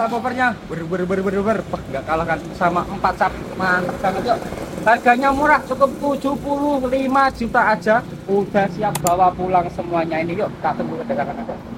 subwoofernya ber. Wah, nggak kalahkan sama 4 sub. Mantap banget yuk. Harganya murah, cukup 75 juta aja. Udah siap bawa pulang semuanya ini. Yuk kita tunggu kedatangan.